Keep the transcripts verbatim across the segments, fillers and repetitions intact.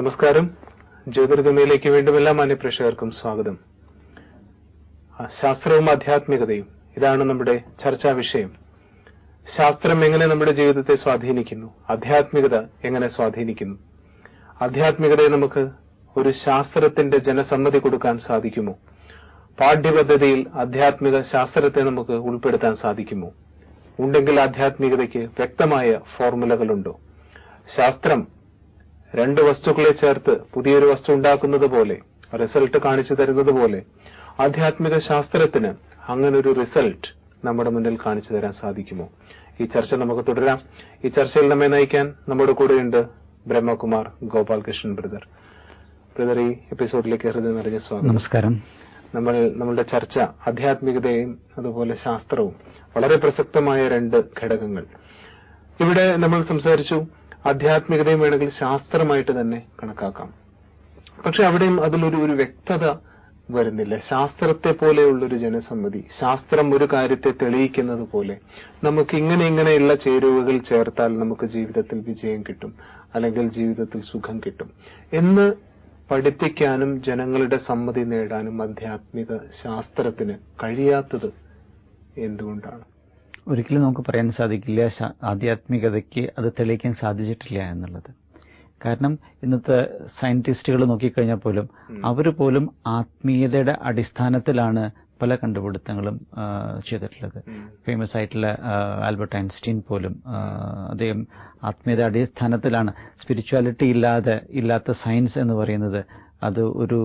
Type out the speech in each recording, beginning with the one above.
നമസ്കാരം. ജ്യോതിർഗമയിലേക്ക് വീണ്ടും എല്ലാ മാന്യപ്രേക്ഷകർക്കും സ്വാഗതം. ശാസ്ത്രവും ആധ്യാത്മികതയും, ഇതാണ് നമ്മുടെ ചർച്ചാ വിഷയം. ശാസ്ത്രം എങ്ങനെ നമ്മുടെ ജീവിതത്തെ സ്വാധീനിക്കുന്നു, ആധ്യാത്മികത എങ്ങനെ സ്വാധീനിക്കുന്നു? ആധ്യാത്മികതയെ നമുക്ക് ഒരു ശാസ്ത്രത്തിന്റെ ജനസമ്മതി കൊടുക്കാൻ സാധിക്കുമോ? പാഠ്യപദ്ധതിയിൽ ആധ്യാത്മിക ശാസ്ത്രത്തെ നമുക്ക് ഉൾപ്പെടുത്താൻ സാധിക്കുമോ? ഉണ്ടെങ്കിൽ ആധ്യാത്മികതയ്ക്ക് വ്യക്തമായ ഫോർമുലകളുണ്ടോ? ശാസ്ത്രം രണ്ട് വസ്തുക്കളെ ചേർത്ത് പുതിയൊരു വസ്തു ഉണ്ടാക്കുന്നത് പോലെ, റിസൾട്ട് കാണിച്ചു തരുന്നത് പോലെ, ആധ്യാത്മിക ശാസ്ത്രത്തിന് അങ്ങനൊരു റിസൾട്ട് നമ്മുടെ മുന്നിൽ കാണിച്ചു തരാൻ സാധിക്കുമോ? ഈ ചർച്ച നമുക്ക് തുടരാം. ഈ ചർച്ചയിൽ നമ്മെ നയിക്കാൻ നമ്മുടെ കൂടെയുണ്ട് ബ്രഹ്മകുമാർ ഗോപാൽകൃഷ്ണൻ ബ്രദർ. ബ്രദർ, ഈ എപ്പിസോഡിലേക്ക് ഹൃദയം നിറഞ്ഞ സ്വാഗതം. നമസ്കാരം. നമ്മൾ നമ്മളുടെ ചർച്ച ആധ്യാത്മികതയും അതുപോലെ ശാസ്ത്രവും, വളരെ പ്രസക്തമായ രണ്ട് ഘടകങ്ങൾ. ഇവിടെ നമ്മൾ സംസാരിച്ചു ആധ്യാത്മികതയും വേണമെങ്കിൽ ശാസ്ത്രമായിട്ട് തന്നെ കണക്കാക്കാം. പക്ഷെ അവിടെയും അതിലൊരു ഒരു വ്യക്തത വരുന്നില്ല. ശാസ്ത്രത്തെ പോലെയുള്ളൊരു ജനസമ്മതി, ശാസ്ത്രം ഒരു കാര്യത്തെ തെളിയിക്കുന്നത് പോലെ നമുക്ക് ഇങ്ങനെ ഇങ്ങനെയുള്ള ചേരുവകൾ ചേർത്താൽ നമുക്ക് ജീവിതത്തിൽ വിജയം കിട്ടും, അല്ലെങ്കിൽ ജീവിതത്തിൽ സുഖം കിട്ടും എന്ന് പഠിപ്പിക്കാനും ജനങ്ങളുടെ സമ്മതി നേടാനും ആധ്യാത്മിക ശാസ്ത്രത്തിന് കഴിയാത്തത് എന്തുകൊണ്ടാണ്? ഒരിക്കലും നമുക്ക് പറയാൻ സാധിക്കില്ല ആധ്യാത്മികതയ്ക്ക് അത് തെളിയിക്കാൻ സാധിച്ചിട്ടില്ല എന്നുള്ളത്. കാരണം ഇന്നത്തെ സയന്റിസ്റ്റുകൾ നോക്കിക്കഴിഞ്ഞാൽ പോലും അവർ പോലും ആത്മീയതയുടെ അടിസ്ഥാനത്തിലാണ് പല കണ്ടുപിടുത്തങ്ങളും ചെയ്തിട്ടുള്ളത്. ഫേമസ് ആയിട്ടുള്ള ആൽബർട്ട് ഐൻസ്റ്റീൻ പോലും അദ്ദേഹം ആത്മീയത അടിസ്ഥാനത്തിലാണ്. സ്പിരിച്വാലിറ്റി ഇല്ലാതെ ഇല്ലാത്ത സയൻസ് എന്ന് പറയുന്നത് അത് ഒരു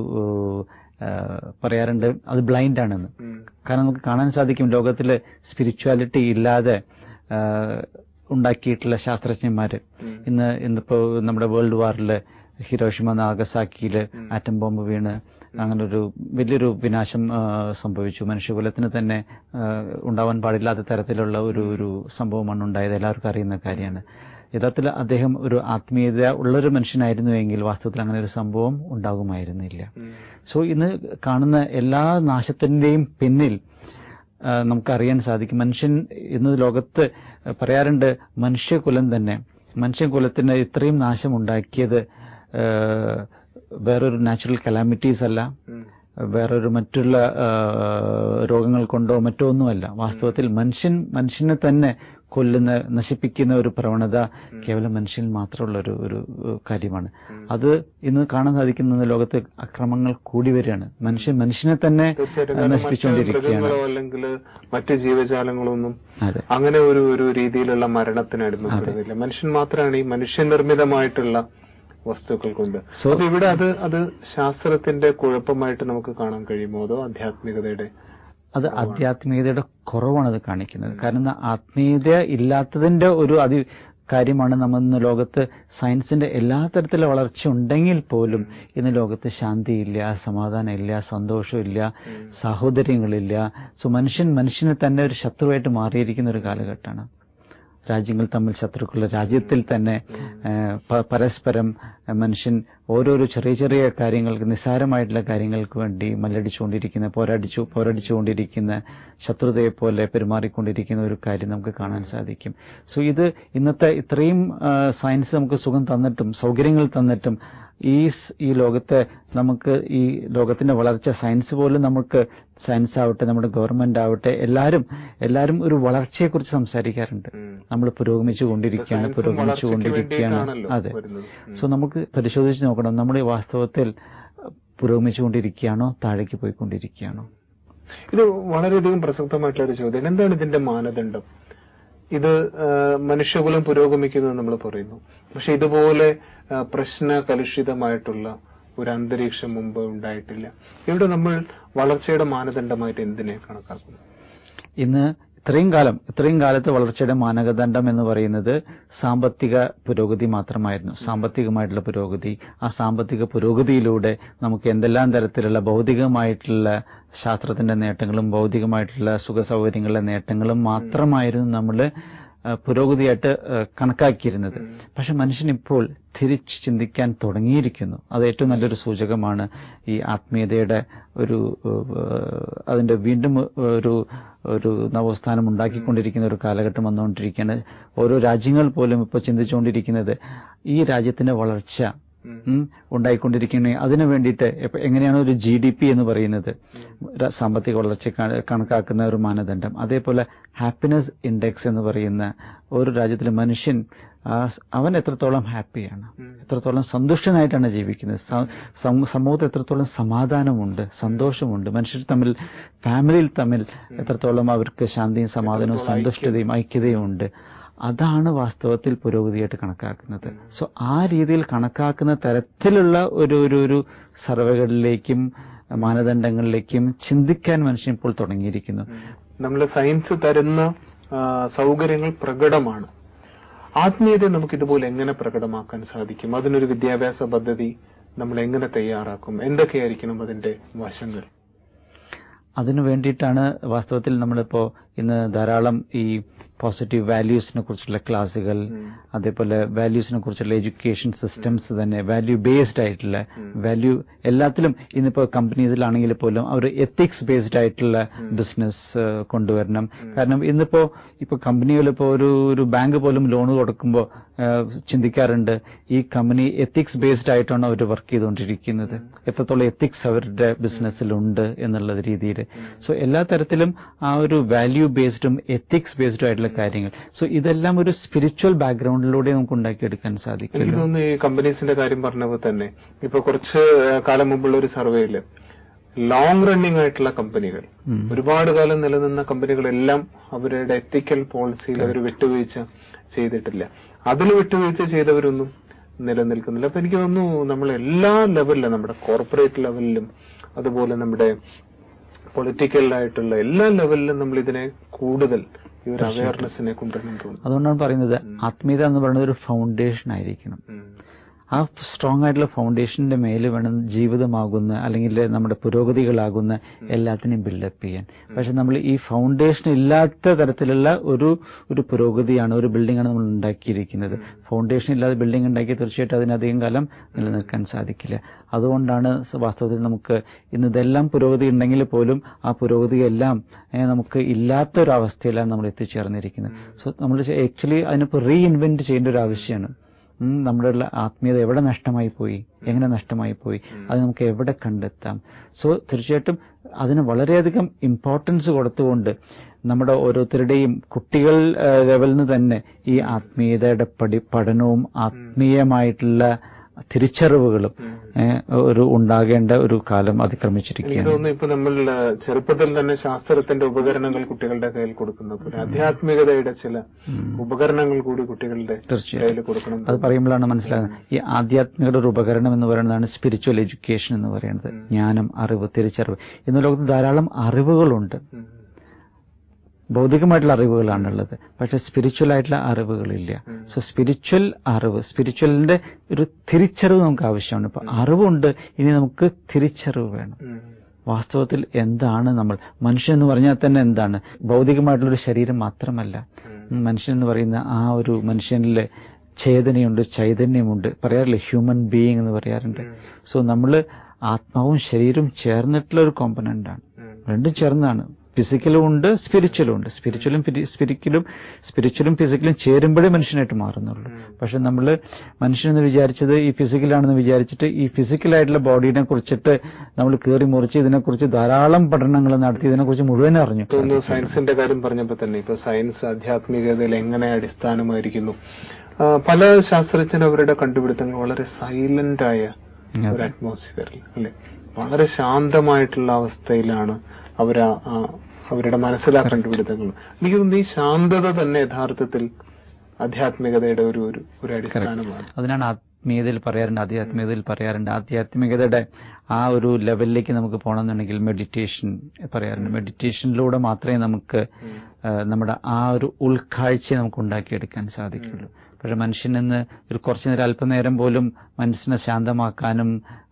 പറയാറുണ്ട്, അത് ബ്ലൈൻഡ് ആണെന്ന്. കാരണം നമുക്ക് കാണാൻ സാധിക്കും ലോകത്തില് സ്പിരിച്വാലിറ്റി ഇല്ലാതെ ഉണ്ടാക്കിയിട്ടുള്ള ശാസ്ത്രജ്ഞന്മാര് ഇന്ന് ഇന്നിപ്പോ നമ്മുടെ വേൾഡ് വാറില് ഹിരോഷിമ നാഗസാക്കിയില് ആറ്റം ബോംബ് വീണ് അങ്ങനെ ഒരു വലിയൊരു വിനാശം സംഭവിച്ചു. മനുഷ്യകുലത്തിന് തന്നെ ഉണ്ടാവാൻ പാടില്ലാത്ത തരത്തിലുള്ള ഒരു ഒരു സംഭവമാണ് ഉണ്ടായത്. എല്ലാവർക്കും അറിയുന്ന കാര്യമാണ്. യഥാർത്ഥത്തിൽ അദ്ദേഹം ഒരു ആത്മീയത ഉള്ളൊരു മനുഷ്യനായിരുന്നുവെങ്കിൽ വാസ്തവത്തിൽ അങ്ങനെ ഒരു സംഭവം ഉണ്ടാകുമായിരുന്നില്ല. സോ ഇന്ന് കാണുന്ന എല്ലാ നാശത്തിന്റെയും പിന്നിൽ നമുക്കറിയാൻ സാധിക്കും, മനുഷ്യൻ ഇന്ന് ലോകത്ത് പറയാറുണ്ട്, മനുഷ്യകുലം തന്നെ മനുഷ്യകുലത്തിന് ഇത്രയും നാശമുണ്ടാക്കിയത് വേറൊരു നാച്ചുറൽ കലാമിറ്റീസ് അല്ല, വേറൊരു മറ്റുള്ള രോഗങ്ങൾ കൊണ്ടോ മറ്റോ ഒന്നുമല്ല. വാസ്തവത്തിൽ മനുഷ്യൻ മനുഷ്യനെ തന്നെ കൊല്ലുന്ന, നശിപ്പിക്കുന്ന ഒരു പ്രവണത കേവലം മനുഷ്യൻ മാത്രമുള്ള ഒരു ഒരു കാര്യമാണ്. അത് ഇന്ന് കാണാൻ സാധിക്കുന്ന ലോകത്ത് അക്രമങ്ങൾ കൂടി വരികയാണ്. മനുഷ്യൻ മനുഷ്യനെ തന്നെ നശിപ്പിച്ചുകൊണ്ടിരിക്കുകയാണ്. അല്ലെങ്കിൽ മറ്റ് ജീവജാലങ്ങളൊന്നും അങ്ങനെ ഒരു ഒരു രീതിയിലുള്ള മരണത്തിന് അടിമപ്പെടുന്നില്ല. മനുഷ്യൻ മാത്രമാണ് ഈ മനുഷ്യനിർമ്മിതമായിട്ടുള്ള വസ്തുക്കൾ കൊണ്ട്. അപ്പൊ ഇവിടെ അത് അത് ശാസ്ത്രത്തിന്റെ കുഴപ്പമായിട്ട് നമുക്ക് കാണാൻ കഴിയുമോ, അതോ ആധ്യാത്മികതയുടെ? അത് ആധ്യാത്മികതയുടെ കുറവാണ് അത് കാണിക്കുന്നത്. കാരണം ആത്മീയത ഇല്ലാത്തതിന്റെ ഒരു അതി കാര്യമാണ് നമ്മൾ ഇന്ന് ലോകത്ത് സയൻസിന്റെ എല്ലാ തരത്തിലുള്ള വളർച്ച ഉണ്ടെങ്കിൽ പോലും ഇന്ന് ലോകത്ത് ശാന്തിയില്ല, സമാധാനമില്ല, സന്തോഷമില്ല, സാഹോദര്യങ്ങളില്ല. സോ മനുഷ്യൻ മനുഷ്യനെ തന്നെ ഒരു ശത്രുവായിട്ട് മാറിയിരിക്കുന്ന ഒരു കാലഘട്ടമാണ്. രാജ്യങ്ങൾ തമ്മിൽ ശത്രുക്കളുടെ രാജ്യത്തിൽ തന്നെ പരസ്പരം മനുഷ്യൻ ഓരോരോ ചെറിയ ചെറിയ കാര്യങ്ങൾക്ക്, നിസ്സാരമായിട്ടുള്ള കാര്യങ്ങൾക്ക് വേണ്ടി മല്ലടിച്ചുകൊണ്ടിരിക്കുന്ന, പോരാടിച്ചു പോരാടിച്ചുകൊണ്ടിരിക്കുന്ന, ശത്രുതയെപ്പോലെ പെരുമാറിക്കൊണ്ടിരിക്കുന്ന ഒരു കാര്യം നമുക്ക് കാണാൻ സാധിക്കും. സോ ഇത് ഇന്നത്തെ ഇത്രയും സയൻസ് നമുക്ക് സുഖം തന്നിട്ടും സൗകര്യങ്ങൾ തന്നിട്ടും ഈ ഈ ലോകത്തെ നമുക്ക് ഈ ലോകത്തിന്റെ വളർച്ച സയൻസ് പോലും നമുക്ക് സയൻസ് ആവട്ടെ, നമ്മുടെ ഗവൺമെന്റ് ആവട്ടെ, എല്ലാവരും എല്ലാവരും ഒരു വളർച്ചയെക്കുറിച്ച് സംസാരിക്കാറുണ്ട്. നമ്മൾ പുരോഗമിച്ചു കൊണ്ടിരിക്കുകയാണ് പുരോഗമിച്ചു കൊണ്ടിരിക്കുകയാണ് അതെ. സോ നമുക്ക് പരിശോധിച്ച് നോക്കണം, നമ്മൾ ഈ വാസ്തവത്തിൽ പുരോഗമിച്ചുകൊണ്ടിരിക്കുകയാണോ താഴേക്ക് പോയിക്കൊണ്ടിരിക്കുകയാണോ? ഇത് വളരെയധികം പ്രസക്തമായിട്ടുള്ള ഒരു ചോദ്യം. എന്താണ് ഇതിന്റെ മാനദണ്ഡം? ഇത് മനുഷ്യകുലം പുരോഗമിക്കുന്നു നമ്മൾ പറയുന്നു, പക്ഷെ ഇതുപോലെ പ്രശ്ന കലുഷിതമായിട്ടുള്ള ഒരു അന്തരീക്ഷം മുമ്പ് ഉണ്ടായിട്ടില്ല. ഇവിടെ നമ്മൾ വളർച്ചയുടെ മാനദണ്ഡമായിട്ട് എന്തിനെ കണക്കാക്കുന്നു? ഇന്ന് ഇത്രയും കാലം ഇത്രയും കാലത്തെ വളർച്ചയുടെ മാനദണ്ഡം എന്ന് പറയുന്നത് സാമ്പത്തിക പുരോഗതി മാത്രമായിരുന്നു. സാമ്പത്തികമായിട്ടുള്ള പുരോഗതി, ആ സാമ്പത്തിക പുരോഗതിയിലൂടെ നമുക്ക് എന്തെല്ലാം തരത്തിലുള്ള ഭൗതികമായിട്ടുള്ള ശാസ്ത്രത്തിന്റെ നേട്ടങ്ങളും ഭൗതികമായിട്ടുള്ള സുഖ സൗകര്യങ്ങളുടെ നേട്ടങ്ങളും മാത്രമായിരുന്നു നമ്മൾ പുരോഗതിയായിട്ട് കണക്കാക്കിയിരുന്നത്. പക്ഷെ മനുഷ്യൻ ഇപ്പോൾ തിരിച്ച് ചിന്തിക്കാൻ തുടങ്ങിയിരിക്കുന്നു. അത് ഏറ്റവും നല്ലൊരു സൂചകമാണ്. ഈ ആത്മീയതയുടെ ഒരു അതിന്റെ വീണ്ടും ഒരു ഒരു നവോത്ഥാനം ഉണ്ടാക്കിക്കൊണ്ടിരിക്കുന്ന ഒരു കാലഘട്ടം വന്നുകൊണ്ടിരിക്കുകയാണ്. ഓരോ രാജ്യങ്ങൾ പോലും ഇപ്പോൾ ചിന്തിച്ചുകൊണ്ടിരിക്കുന്നത് ഈ രാജ്യത്തിന്റെ വളർച്ച ഉണ്ടായിക്കൊണ്ടിരിക്കുന്ന അതിനു വേണ്ടിയിട്ട് എങ്ങനെയാണ് ഒരു ജി ഡി പി എന്ന് പറയുന്നത് സാമ്പത്തിക വളർച്ച കണക്കാക്കുന്ന ഒരു മാനദണ്ഡം, അതേപോലെ ഹാപ്പിനെസ് ഇൻഡെക്സ് എന്ന് പറയുന്ന ഒരു രാജ്യത്തിലെ മനുഷ്യൻ അവൻ എത്രത്തോളം ഹാപ്പിയാണ്, എത്രത്തോളം സന്തുഷ്ടനായിട്ടാണ് ജീവിക്കുന്നത്, സമൂഹത്തിൽ എത്രത്തോളം സമാധാനമുണ്ട്, സന്തോഷമുണ്ട്, മനുഷ്യർ തമ്മിൽ ഫാമിലിയിൽ തമ്മിൽ എത്രത്തോളം അവർക്ക് ശാന്തിയും സമാധാനവും സന്തുഷ്ടതയും ഐക്യതയും ഉണ്ട്, അതാണ് വാസ്തവത്തിൽ പുരോഗതിയായിട്ട് കണക്കാക്കുന്നത്. സോ ആ രീതിയിൽ കണക്കാക്കുന്ന തരത്തിലുള്ള ഒരു ഒരു ഒരു സർവേകളിലേക്കും മാനദണ്ഡങ്ങളിലേക്കും ചിന്തിക്കാൻ മനുഷ്യൻ ഇപ്പോൾ തുടങ്ങിയിരിക്കുന്നു. നമ്മൾ സയൻസ് തരുന്ന സൗകര്യങ്ങൾ പ്രകടമാണ്. ആത്മീയത നമുക്ക് ഇതുപോലെ എങ്ങനെ പ്രകടമാക്കാൻ സാധിക്കും? അതിനൊരു വിദ്യാഭ്യാസ പദ്ധതി നമ്മൾ എങ്ങനെ തയ്യാറാക്കും? എന്തൊക്കെയായിരിക്കണം അതിന്റെ വശങ്ങൾ? അതിനു വേണ്ടിയിട്ടാണ് വാസ്തവത്തിൽ നമ്മളിപ്പോ ഇന്ന് ധാരാളം ഈ പോസിറ്റീവ് വാല്യൂസിനെ കുറിച്ചുള്ള ക്ലാസുകൾ, അതേപോലെ വാല്യൂസിനെ കുറിച്ചുള്ള എഡ്യൂക്കേഷൻ സിസ്റ്റംസ് തന്നെ വാല്യൂ ബേസ്ഡ് ആയിട്ടുള്ള വാല്യൂ എല്ലാത്തിലും ഇന്നിപ്പോ കമ്പനീസിലാണെങ്കിൽ പോലും അവർ എത്തിക്സ് ബേസ്ഡ് ആയിട്ടുള്ള ബിസിനസ് കൊണ്ടുവരണം. കാരണം ഇന്നിപ്പോ ഇപ്പൊ കമ്പനികൾ ഇപ്പോൾ ഒരു ഒരു ബാങ്ക് പോലും ലോൺ കൊടുക്കുമ്പോൾ ചിന്തിക്കാറുണ്ട് ഈ കമ്പനി എത്തിക്സ് ബേസ്ഡ് ആയിട്ടാണ് അവർ വർക്ക് ചെയ്തുകൊണ്ടിരിക്കുന്നത്, എത്രത്തോളം എത്തിക്സ് അവരുടെ ബിസിനസ്സിലുണ്ട് എന്നുള്ള രീതിയിൽ. സോ എല്ലാ തരത്തിലും ആ ഒരു വാല്യൂ ബേസ്ഡും എത്തിക്സ് ബേസ്ഡും ആയിട്ടുള്ള കാര്യങ്ങൾ. സോ ഇതെല്ലാം ഒരു സ്പിരിച്വൽ ബാക്ക്ഗ്രൗണ്ടിലൂടെ നമുക്ക് ഉണ്ടാക്കിയെടുക്കാൻ സാധിക്കും. എനിക്ക് തോന്നുന്നു ഈ കമ്പനീസിന്റെ കാര്യം പറഞ്ഞപ്പോൾ തന്നെ ഇപ്പൊ കുറച്ച് കാലം മുമ്പുള്ള ഒരു സർവേയില് ലോങ് റണ്ണിംഗ് ആയിട്ടുള്ള കമ്പനികൾ, ഒരുപാട് കാലം നിലനിന്ന കമ്പനികളെല്ലാം അവരുടെ എത്തിക്കൽ പോളിസിയിൽ അവർ വിട്ടുവീഴ്ച ചെയ്തിട്ടില്ല. അതിൽ വിട്ടുവീഴ്ച ചെയ്തവരൊന്നും നിലനിൽക്കുന്നില്ല. അപ്പൊ എനിക്ക് തോന്നുന്നു നമ്മൾ എല്ലാ ലെവലിലും, നമ്മുടെ കോർപ്പറേറ്റ് ലെവലിലും അതുപോലെ നമ്മുടെ പൊളിറ്റിക്കലായിട്ടുള്ള എല്ലാ ലെവലിലും നമ്മൾ ഇതിനെ കൂടുതൽ ഈ ഒരു അവയർനെസ്സിനെ കൊണ്ടുവരണം തോന്നുന്നു. അതുകൊണ്ടാണ് പറയുന്നത് ആത്മീയത എന്ന് പറയുന്നത് ഒരു ഫൗണ്ടേഷൻ ആയിരിക്കണം. ആ സ്ട്രോങ് ആയിട്ടുള്ള ഫൗണ്ടേഷന്റെ മേലെ വേണം ജീവിതമാകുന്ന അല്ലെങ്കിൽ നമ്മുടെ പുരോഗതികളാകുന്ന എല്ലാത്തിനെയും ബിൽഡപ്പ് ചെയ്യാൻ. പക്ഷെ നമ്മൾ ഈ ഫൗണ്ടേഷൻ ഇല്ലാത്ത തരത്തിലുള്ള ഒരു ഒരു പുരോഗതിയാണ്, ഒരു ബിൽഡിംഗാണ് നമ്മൾ ഉണ്ടാക്കിയിരിക്കുന്നത്. ഫൗണ്ടേഷൻ ഇല്ലാതെ ബിൽഡിംഗ് ഉണ്ടാക്കി തീർച്ചയായിട്ടും അതിനധികം കാലം നിലനിൽക്കാൻ സാധിക്കില്ല. അതുകൊണ്ടാണ് വാസ്തവത്തിൽ നമുക്ക് ഇന്ന് ഇതെല്ലാം പുരോഗതി ഉണ്ടെങ്കിൽ പോലും ആ പുരോഗതിയെല്ലാം നമുക്ക് ഇല്ലാത്തൊരവസ്ഥയിലാണ് നമ്മൾ എത്തിച്ചേർന്നിരിക്കുന്നത്. സോ നമ്മൾ ആക്ച്വലി അതിനിപ്പോൾ റീ ഇൻവെന്റ് ചെയ്യേണ്ട ഒരു ആവശ്യമാണ്. നമ്മുടെ ആത്മീയത എവിടെ നഷ്ടമായി പോയി, എങ്ങനെ നഷ്ടമായി പോയി, അത് നമുക്ക് എവിടെ കണ്ടെത്താം? സോ തീർച്ചയായിട്ടും അതിന് വളരെയധികം ഇമ്പോർട്ടൻസ് കൊടുത്തുകൊണ്ട് നമ്മുടെ ഓരോരുത്തരുടെയും കുട്ടികൾ ലെവലിൽ നിന്ന് തന്നെ ഈ ആത്മീയതയുടെ പഠി പഠനവും ആത്മീയമായിട്ടുള്ള തിരിച്ചറിവുകളും ഒരു ഉണ്ടാകേണ്ട ഒരു കാലം അതിക്രമിച്ചിരിക്കുകയാണ്. എനിക്ക് തോന്നുന്നു ഇപ്പൊ നമ്മൾ ചെറുപ്പത്തിൽ തന്നെ ശാസ്ത്രത്തിന്റെ ഉപകരണങ്ങൾ കുട്ടികളുടെ കയ്യിൽ കൊടുക്കുന്നത്, ആധ്യാത്മികതയുടെ ചില ഉപകരണങ്ങൾ കൂടി കുട്ടികളുടെ കയ്യിൽ കൊടുക്കണം. അത് പറയുമ്പോഴാണ് മനസ്സിലാകുന്നത് ഈ ആധ്യാത്മികയുടെ ഒരു ഉപകരണം എന്ന് പറയുന്നതാണ് സ്പിരിച്വൽ എഡ്യൂക്കേഷൻ എന്ന് പറയുന്നത്. ജ്ഞാനം, അറിവ്, തിരിച്ചറിവ്. ഇന്ന് ലോകത്ത് ധാരാളം അറിവുകളുണ്ട്. ഭൗതികമായിട്ടുള്ള അറിവുകളാണുള്ളത്, പക്ഷെ സ്പിരിച്വൽ ആയിട്ടുള്ള അറിവുകളില്ല. സോ സ്പിരിച്വൽ അറിവ്, സ്പിരിച്വലിന്റെ ഒരു തിരിച്ചറിവ് നമുക്ക് ആവശ്യമാണ്. ഇപ്പൊ അറിവുണ്ട്, ഇനി നമുക്ക് തിരിച്ചറിവ് വേണം. വാസ്തവത്തിൽ എന്താണ് നമ്മൾ? മനുഷ്യൻ എന്ന് പറഞ്ഞാൽ തന്നെ എന്താണ്? ഭൗതികമായിട്ടുള്ളൊരു ശരീരം മാത്രമല്ല. മനുഷ്യൻ എന്ന് പറയുന്ന ആ ഒരു മനുഷ്യനിലെ ചേതനയുണ്ട്, ചൈതന്യമുണ്ട്. പറയാറില്ലേ ഹ്യൂമൻ ബീയിങ് എന്ന് പറയാറുണ്ട്. സോ നമ്മൾ ആത്മാവും ശരീരവും ചേർന്നിട്ടുള്ള ഒരു കോമ്പണന്റാണ്. രണ്ടും ചേർന്നാണ്. ഫിസിക്കലും ഉണ്ട്, സ്പിരിച്വലും ഉണ്ട്. സ്പിരിച്വലും സ്പിരിക്കലും സ്പിരിച്വലും ഫിസിക്കലും ചേരുമ്പോഴേ മനുഷ്യനായിട്ട് മാറുന്നുള്ളൂ. പക്ഷെ നമ്മൾ മനുഷ്യനെന്ന് വിചാരിച്ചത് ഈ ഫിസിക്കലാണെന്ന് വിചാരിച്ചിട്ട് ഈ ഫിസിക്കലായിട്ടുള്ള ബോഡീനെ കുറിച്ചിട്ട് നമ്മൾ കയറി മുറിച്ച് ഇതിനെക്കുറിച്ച് ധാരാളം പഠനങ്ങൾ നടത്തി ഇതിനെക്കുറിച്ച് മുഴുവൻ അറിഞ്ഞു. സയൻസിന്റെ കാര്യം പറഞ്ഞപ്പോൾ തന്നെ ഇപ്പൊ സയൻസ് ആധ്യാത്മികതയിൽ എങ്ങനെ അടിസ്ഥാനമായിരിക്കുന്നു. പല ശാസ്ത്രജ്ഞർ അവരുടെ കണ്ടുപിടുത്തങ്ങൾ വളരെ സൈലന്റ് ആയ ഒരു അറ്റ്മോസ്ഫിയറിൽ, അല്ലെ, വളരെ ശാന്തമായിട്ടുള്ള അവസ്ഥയിലാണ് അവർ അവരുടെ മനസ്സിലാ കണ്ടുപിടുത്തങ്ങൾ. എനിക്ക് തോന്നുന്നു ഈ ശാന്തത തന്നെ യഥാർത്ഥത്തിൽ ആധ്യാത്മികതയുടെ ഒരു ഒരു അടിസ്ഥാനമാണ്. അതിനാണ് ആത്മീയതയിൽ പറയാറുണ്ട് ആധ്യാത്മികതയിൽ പറയാറുണ്ട് ആധ്യാത്മികതയുടെ ആ ഒരു ലെവലിലേക്ക് നമുക്ക് പോകണമെന്നുണ്ടെങ്കിൽ മെഡിറ്റേഷൻ പറയാറുണ്ട്. മെഡിറ്റേഷനിലൂടെ മാത്രമേ നമുക്ക് നമ്മുടെ ആ ഒരു ഉൾക്കാഴ്ചയെ നമുക്ക് ഉണ്ടാക്കിയെടുക്കാൻ സാധിക്കുള്ളൂ. പക്ഷെ മനുഷ്യനെന്ന് ഒരു കുറച്ചു നേരം അല്പനേരം പോലും മനസ്സിനെ ശാന്തമാക്കാനും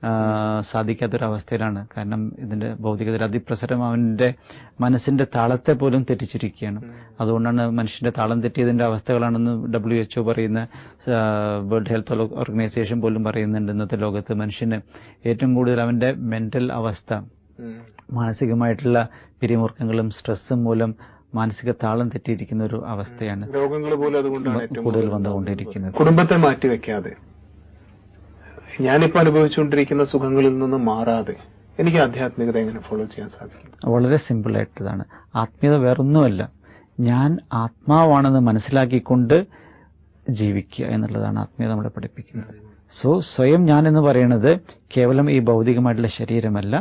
സാധിക്കാത്തൊരവസ്ഥയിലാണ്. കാരണം ഇതിന്റെ ഭൗതികതയുടെ അതിപ്രസരം അവന്റെ മനസ്സിന്റെ താളത്തെ പോലും തെറ്റിച്ചിരിക്കുകയാണ്. അതുകൊണ്ടാണ് മനുഷ്യന്റെ താളം തെറ്റിയതിന്റെ അവസ്ഥകളാണെന്ന് ഡബ്ല്യു എച്ച്ഒ പറയുന്ന, വേൾഡ് ഹെൽത്ത് ഓർഗനൈസേഷൻ പോലും പറയുന്നുണ്ട്. ഇന്നത്തെ ലോകത്ത് മനുഷ്യന് ഏറ്റവും കൂടുതൽ അവന്റെ മെന്റൽ അവസ്ഥ, മാനസികമായിട്ടുള്ള പിരിമുറുക്കങ്ങളും സ്ട്രെസ്സും മൂലം മാനസിക താളം തെറ്റിയിരിക്കുന്ന ഒരു അവസ്ഥയാണ്. രോഗങ്ങൾ പോലും അതുകൊണ്ടാണ് കൂടുതൽ വന്നുകൊണ്ടിരിക്കുന്നത്. കുടുംബത്തെ മാറ്റിവെക്കാതെ ഞാനിപ്പോ അനുഭവിച്ചുകൊണ്ടിരിക്കുന്ന സുഖങ്ങളിൽ നിന്ന് മാറാതെ എനിക്ക് ആധ്യാത്മികത എങ്ങനെ ഫോളോ ചെയ്യാൻ സാധിക്കും? വളരെ സിമ്പിൾ ആയിട്ടതാണ്. ആത്മീയത വേറൊന്നുമല്ല, ഞാൻ ആത്മാവാണെന്ന് മനസ്സിലാക്കിക്കൊണ്ട് ജീവിക്കുക എന്നുള്ളതാണ് ആത്മീയത നമ്മളെ പഠിപ്പിക്കുന്നത്. സോ സ്വയം ഞാൻ എന്ന് പറയുന്നത് കേവലം ഈ ഭൗതികമായിട്ടുള്ള ശരീരമല്ല,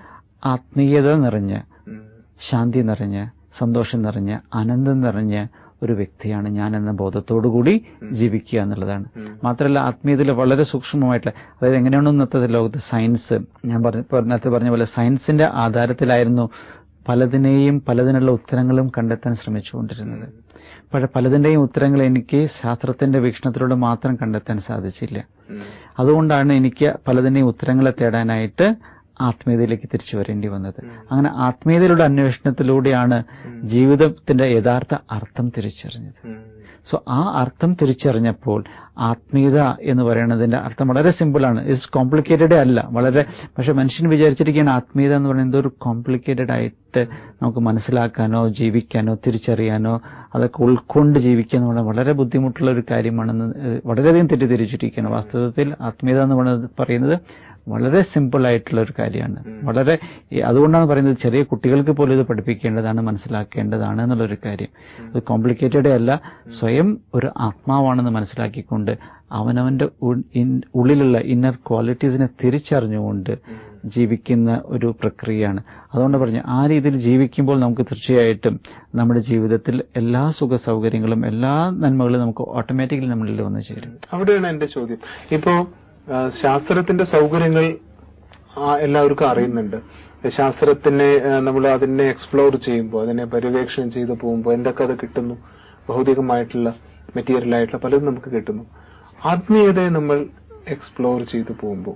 ആത്മീയത നിറഞ്ഞ്, ശാന്തി നിറഞ്ഞ്, സന്തോഷം നിറഞ്ഞ്, ആനന്ദം നിറഞ്ഞ് ഒരു വ്യക്തിയാണ് ഞാൻ എന്ന ബോധത്തോടുകൂടി ജീവിക്കുക എന്നുള്ളതാണ്. മാത്രമല്ല ആത്മീയതയിൽ വളരെ സൂക്ഷ്മമായിട്ടുള്ള, അതായത് എങ്ങനെയാണോ ഇന്നത്തെ ലോകത്ത് സയൻസ്, ഞാൻ നേരത്തെ പറഞ്ഞ പോലെ സയൻസിന്റെ ആധാരത്തിലായിരുന്നു പലതിനെയും പലതിനുള്ള ഉത്തരങ്ങളും കണ്ടെത്താൻ ശ്രമിച്ചുകൊണ്ടിരുന്നത്. പക്ഷെ പലതിന്റെയും ഉത്തരങ്ങൾ എനിക്ക് ശാസ്ത്രത്തിന്റെ വീക്ഷണത്തിലൂടെ മാത്രം കണ്ടെത്താൻ സാധിച്ചില്ല. അതുകൊണ്ടാണ് എനിക്ക് പലതിന്റെയും ഉത്തരങ്ങളെ തേടാനായിട്ട് ആത്മീയതയിലേക്ക് തിരിച്ചു വരേണ്ടി വന്നത്. അങ്ങനെ ആത്മീയതയിലുള്ള അന്വേഷണത്തിലൂടെയാണ് ജീവിതത്തിന്റെ യഥാർത്ഥ അർത്ഥം തിരിച്ചറിഞ്ഞത്. സോ ആ അർത്ഥം തിരിച്ചറിഞ്ഞപ്പോൾ ആത്മീയത എന്ന് പറയുന്നതിന്റെ അർത്ഥം വളരെ സിമ്പിളാണ്. ഇറ്റ്സ് കോംപ്ലിക്കേറ്റഡ് അല്ല, വളരെ. പക്ഷെ മനുഷ്യൻ വിചാരിച്ചിരിക്കുകയാണ് ആത്മീയത എന്ന് പറയുന്നത് ഒരു കോംപ്ലിക്കേറ്റഡ് ആയിട്ട് നമുക്ക് മനസ്സിലാക്കാനോ ജീവിക്കാനോ തിരിച്ചറിയാനോ അതൊക്കെ ഉൾക്കൊണ്ട് ജീവിക്കുക എന്ന് പറഞ്ഞാൽ വളരെ ബുദ്ധിമുട്ടുള്ള ഒരു കാര്യമാണെന്ന് വളരെയധികം തെറ്റിദ്ധരിച്ചിരിക്കുകയാണ്. വാസ്തവത്തിൽ ആത്മീയത എന്ന് പറയുന്നത് വളരെ സിമ്പിൾ ആയിട്ടുള്ള ഒരു കാര്യമാണ്. വളരെ അതുകൊണ്ടാണ് പറയുന്നത് ചെറിയ കുട്ടികൾക്ക് പോലും ഇത് പഠിപ്പിക്കേണ്ടതാണ്, മനസ്സിലാക്കേണ്ടതാണ് എന്നുള്ളൊരു കാര്യം. ഇത് കോംപ്ലിക്കേറ്റഡേ അല്ല. സ്വയം ഒരു ആത്മാവാണെന്ന് മനസ്സിലാക്കിക്കൊണ്ട് അവനവന്റെ ഉള്ളിലുള്ള ഇന്നർ ക്വാളിറ്റീസിനെ തിരിച്ചറിഞ്ഞുകൊണ്ട് ജീവിക്കുന്ന ഒരു പ്രക്രിയയാണ്. അതുകൊണ്ട് പറഞ്ഞു ആ രീതിയിൽ ജീവിക്കുമ്പോൾ നമുക്ക് തീർച്ചയായിട്ടും നമ്മുടെ ജീവിതത്തിൽ എല്ലാ സുഖ സൗകര്യങ്ങളും എല്ലാ നന്മകളും നമുക്ക് ഓട്ടോമാറ്റിക്കലി നമ്മളിൽ വന്നു ചേരും. അവിടെയാണ് എന്റെ ചോദ്യം. ഇപ്പോ ശാസ്ത്രത്തിന്റെ സൗകര്യങ്ങൾ എല്ലാവർക്കും അറിയുന്നുണ്ട്. ശാസ്ത്രത്തിനെ നമ്മൾ അതിനെ എക്സ്പ്ലോർ ചെയ്യുമ്പോൾ, അതിനെ പര്യവേക്ഷണം ചെയ്തു പോകുമ്പോൾ എന്തൊക്കെ അത് കിട്ടുന്നു, ഭൗതികമായിട്ടുള്ള മെറ്റീരിയൽ ആയിട്ടുള്ള പലതും നമുക്ക് കിട്ടുന്നു. ആത്മീയതയെ നമ്മൾ എക്സ്പ്ലോർ ചെയ്തു പോകുമ്പോൾ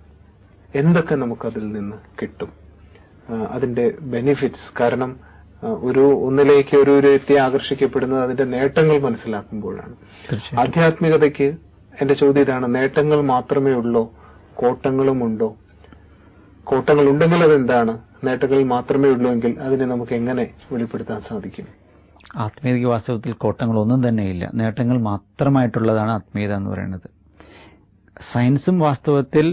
എന്തൊക്കെ നമുക്കതിൽ നിന്ന് കിട്ടും, അതിന്റെ ബെനിഫിറ്റ്സ്? കാരണം ഒരു ഒന്നിലേക്ക് ഒരു വ്യക്തിയെ ആകർഷിക്കപ്പെടുന്നത് അതിന്റെ നേട്ടങ്ങൾ മനസ്സിലാക്കുമ്പോഴാണ്. ആധ്യാത്മികതയ്ക്ക് എന്റെ ചോദ്യം ഇതാണ്, നേട്ടങ്ങൾ മാത്രമേ ഉള്ളോ, കോട്ടങ്ങളും ഉണ്ടോ? കോട്ടങ്ങൾ ഉണ്ടെങ്കിൽ അതെന്താണ്? നേട്ടങ്ങൾ മാത്രമേ ഉള്ളൂ എങ്കിൽ അതിനെ നമുക്ക് എങ്ങനെ വെളിപ്പെടുത്താൻ സാധിക്കും? ആത്മീയതയ്ക്ക് വാസ്തവത്തിൽ കോട്ടങ്ങളൊന്നും തന്നെയില്ല, നേട്ടങ്ങൾ മാത്രമായിട്ടുള്ളതാണ് ആത്മീയത എന്ന് പറയുന്നത്. സയൻസും വാസ്തവത്തിൽ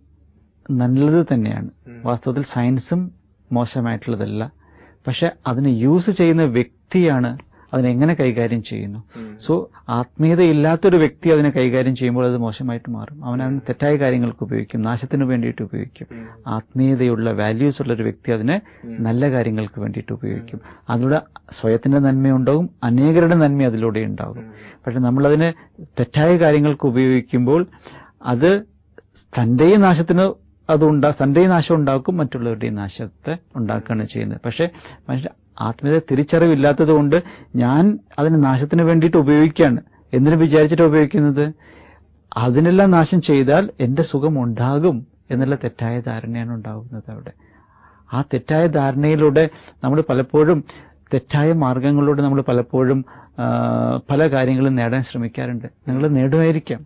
നല്ലത് തന്നെയാണ്. വാസ്തവത്തിൽ സയൻസും മോശമായിട്ടുള്ളതല്ല. പക്ഷെ അതിനെ യൂസ് ചെയ്യുന്ന വ്യക്തിയാണ് അതിനെങ്ങനെ കൈകാര്യം ചെയ്യുന്നു. സോ ആത്മീയതയില്ലാത്തൊരു വ്യക്തി അതിനെ കൈകാര്യം ചെയ്യുമ്പോൾ അത് മോശമായിട്ട് മാറും. അവനവൻ തെറ്റായ കാര്യങ്ങൾക്ക് ഉപയോഗിക്കും, നാശത്തിന് വേണ്ടിയിട്ട് ഉപയോഗിക്കും. ആത്മീയതയുള്ള വാല്യൂസ് ഉള്ള ഒരു വ്യക്തി അതിനെ നല്ല കാര്യങ്ങൾക്ക് വേണ്ടിയിട്ട് ഉപയോഗിക്കും. അതിലൂടെ സ്വയത്തിന്റെ നന്മയുണ്ടാകും, അനേകരുടെ നന്മ അതിലൂടെ ഉണ്ടാകും. പക്ഷെ നമ്മളതിനെ തെറ്റായ കാര്യങ്ങൾക്ക് ഉപയോഗിക്കുമ്പോൾ അത് തന്റെയും നാശത്തിന് അതുണ്ടാ തന്റെയും നാശം ഉണ്ടാക്കും, മറ്റുള്ളവരുടെയും നാശത്തെ ഉണ്ടാക്കുകയാണ് ചെയ്യുന്നത്. പക്ഷെ മനുഷ്യ ആത്മീയത തിരിച്ചറിവില്ലാത്തത് കൊണ്ട് ഞാൻ അതിനെ നാശത്തിന് വേണ്ടിയിട്ട് ഉപയോഗിക്കുകയാണ്. എന്തിനു വിചാരിച്ചിട്ട് ഉപയോഗിക്കുന്നത്? അതിനെല്ലാം നാശം ചെയ്താൽ എന്റെ സുഖം ഉണ്ടാകും എന്നുള്ള തെറ്റായ ധാരണയാണ് ഉണ്ടാകുന്നത് അവിടെ. ആ തെറ്റായ ധാരണയിലൂടെ നമ്മൾ പലപ്പോഴും തെറ്റായ മാർഗങ്ങളിലൂടെ നമ്മൾ പലപ്പോഴും പല കാര്യങ്ങളും നേടാൻ ശ്രമിക്കാറുണ്ട്. നിങ്ങൾ നേടുമായിരിക്കാം,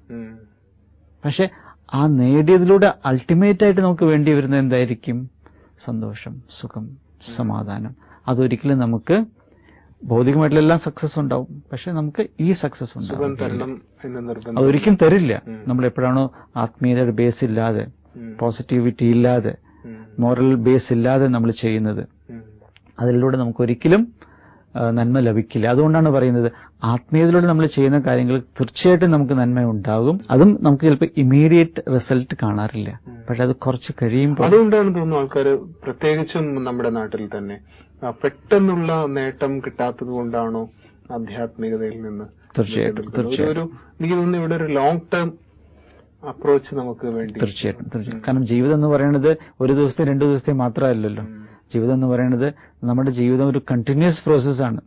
പക്ഷെ ആ നേടിയതിലൂടെ അൾട്ടിമേറ്റ് ആയിട്ട് നമുക്ക് വേണ്ടി വരുന്നത് എന്തായിരിക്കും? സന്തോഷം, സുഖം, സമാധാനം. അതൊരിക്കലും നമുക്ക് ഭൗതികമായിട്ടുള്ള എല്ലാം സക്സസ് ഉണ്ടാവും, പക്ഷെ നമുക്ക് ഈ സക്സസ് ഉണ്ടാവും അതൊരിക്കലും തരില്ല. നമ്മൾ എപ്പോഴാണോ ആത്മീയതയുടെ ബേസ് ഇല്ലാതെ, പോസിറ്റിവിറ്റി ഇല്ലാതെ, മോറൽ ബേസ് ഇല്ലാതെ നമ്മൾ ചെയ്യുന്നത്, അതിലൂടെ നമുക്കൊരിക്കലും നന്മ ലഭിക്കില്ല. അതുകൊണ്ടാണ് പറയുന്നത് ആത്മീയതയിലൂടെ നമ്മൾ ചെയ്യുന്ന കാര്യങ്ങൾ തീർച്ചയായിട്ടും നമുക്ക് നന്മ ഉണ്ടാകും. അതും നമുക്ക് ചിലപ്പോൾ ഇമ്മീഡിയറ്റ് റിസൾട്ട് കാണാറില്ല, പക്ഷെ അത് കുറച്ച് കഴിയുമ്പോൾ. അതുകൊണ്ടാണ് തോന്നുന്നു ആൾക്കാർ, പ്രത്യേകിച്ചും നമ്മുടെ നാട്ടിൽ തന്നെ, പെട്ടെന്നുള്ള നേട്ടം കിട്ടാത്തത് കൊണ്ടാണോ ആധ്യാത്മികതയിൽ നിന്ന്? തീർച്ചയായിട്ടും തീർച്ചയായിട്ടും എനിക്ക് തോന്നുന്നു ഇവിടെ ഒരു ലോങ് ടേം അപ്രോച്ച് നമുക്ക് വേണ്ടി. തീർച്ചയായിട്ടും തീർച്ചയായിട്ടും കാരണം ജീവിതം എന്ന് പറയുന്നത് ഒരു ദിവസത്തെ രണ്ടു ദിവസത്തെ മാത്രമല്ലല്ലോ. ജീവിതം എന്ന് പറയുന്നത് നമ്മുടെ ജീവിതം ഒരു കണ്ടിന്യൂസ് പ്രോസസ്സാണ്,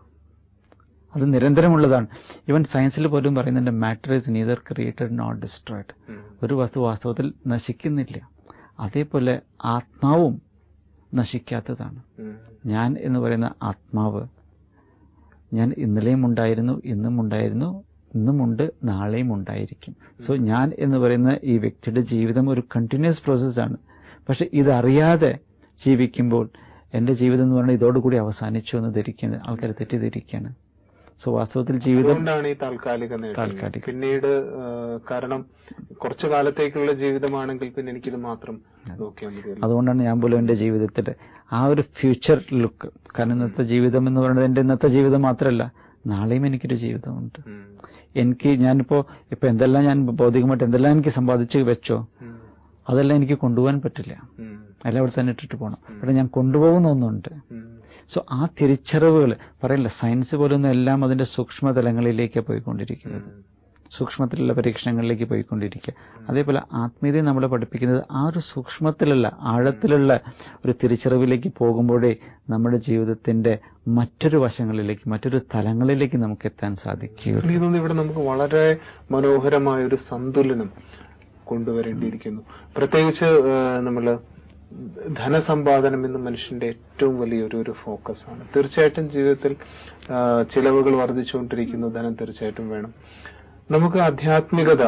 അത് നിരന്തരമുള്ളതാണ്. ഈവൻ സയൻസിൽ പോലും പറയുന്നുണ്ട് matter is neither created not destroyed. ഒരു വസ്തു വാസ്തവത്തിൽ നശിക്കുന്നില്ല. അതേപോലെ ആത്മാവും നശിക്കാത്തതാണ്. ഞാൻ എന്ന് പറയുന്ന ആത്മാവ്, ഞാൻ ഇന്നലെയും ഉണ്ടായിരുന്നു, ഇന്നും ഉണ്ടായിരുന്നു, ഇന്നുമുണ്ട്, നാളെയും ഉണ്ടായിരിക്കും. സോ ഞാൻ എന്ന് പറയുന്ന ഈ വ്യക്തിയുടെ ജീവിതം ഒരു കണ്ടിന്യൂസ് പ്രോസസ്സാണ്. പക്ഷെ ഇതറിയാതെ ജീവിക്കുമ്പോൾ എന്റെ ജീവിതം എന്ന് പറയുന്നത് ഇതോടുകൂടി അവസാനിച്ചു എന്ന് ധരിക്കുന്നത് ആൾക്കാർ തെറ്റിദ്ധരിക്കുകയാണ്. സോ വാസ്തവത്തിൽ ജീവിതം അതുകൊണ്ടാണ് ഈ താൽക്കാലിക നേട്ടം. താൽക്കാലിക പിന്നീട് കാരണം കുറച്ചു കാലത്തേക്കുള്ള ജീവിതമാണെങ്കിൽ പിന്നെ എനിക്കിത് മാത്രം നോക്കിയാൽ മതി. അതുകൊണ്ടാണ് ഞാൻ പോലും എന്റെ ജീവിതത്തിൽ ആ ഒരു ഫ്യൂച്ചർ ലുക്ക്, കാരണം ഇന്നത്തെ ജീവിതം എന്ന് പറയുന്നത് എന്റെ ഇന്നത്തെ ജീവിതം മാത്രമല്ല, നാളെയും എനിക്കൊരു ജീവിതമുണ്ട്. എനിക്ക് ഞാനിപ്പോ ഇപ്പൊ എന്തെല്ലാം ഞാൻ ഭൗതികമായിട്ട് എന്തെല്ലാം എനിക്ക് സമ്പാദിച്ച് വെച്ചോ അതെല്ലാം എനിക്ക് കൊണ്ടുപോകാൻ പറ്റില്ല, എല്ലാം ഇവിടെ തന്നെ ഇട്ടിട്ട് പോകണം. ഇവിടെ ഞാൻ കൊണ്ടുപോകുന്ന ഒന്നുണ്ട്. സോ ആ തിരിച്ചറിവുകൾ പറയില്ല, സയൻസ് പോലൊന്നും എല്ലാം അതിന്റെ സൂക്ഷ്മതലങ്ങളിലേക്ക് പോയിക്കൊണ്ടിരിക്കുന്നത്, സൂക്ഷ്മത്തിലുള്ള പരീക്ഷണങ്ങളിലേക്ക് പോയിക്കൊണ്ടിരിക്കുക. അതേപോലെ ആത്മീയതയെ നമ്മളെ പഠിപ്പിക്കുന്നത് ആ ഒരു സൂക്ഷ്മത്തിലുള്ള ആഴത്തിലുള്ള ഒരു തിരിച്ചറിവിലേക്ക് പോകുമ്പോഴേ നമ്മുടെ ജീവിതത്തിന്റെ മറ്റൊരു വശങ്ങളിലേക്ക്, മറ്റൊരു തലങ്ങളിലേക്ക് നമുക്ക് എത്താൻ സാധിക്കുകയുള്ളൂ. എനിക്ക് തോന്നുന്നു ഇവിടെ നമുക്ക് വളരെ മനോഹരമായ ഒരു സന്തുലനം കൊണ്ടുവരേണ്ടിയിരിക്കുന്നു. പ്രത്യേകിച്ച് നമ്മള് ധനസമ്പാദനം എന്ന മനുഷ്യന്റെ ഏറ്റവും വലിയൊരു ഒരു ഫോക്കസ് ആണ്. തീർച്ചയായിട്ടും ജീവിതത്തിൽ ചിലവുകൾ വർദ്ധിച്ചുകൊണ്ടിരിക്കുന്നു, ധനം തീർച്ചയായിട്ടും വേണം. നമുക്ക് ആധ്യാത്മികത